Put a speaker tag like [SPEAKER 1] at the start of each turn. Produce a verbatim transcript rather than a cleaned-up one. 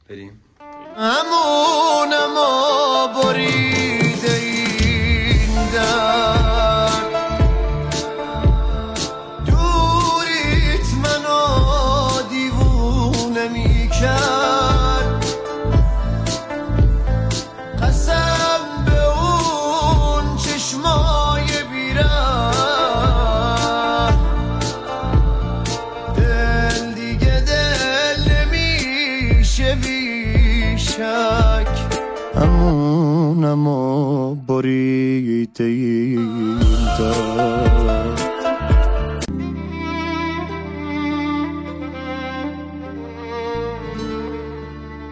[SPEAKER 1] بریم.
[SPEAKER 2] همون اما بریده این درد دوریت منو دیوونه می کرد قسم به اون چشمای بیرم دل دیگه دل نمیشه بیشک همون اما بریده این درد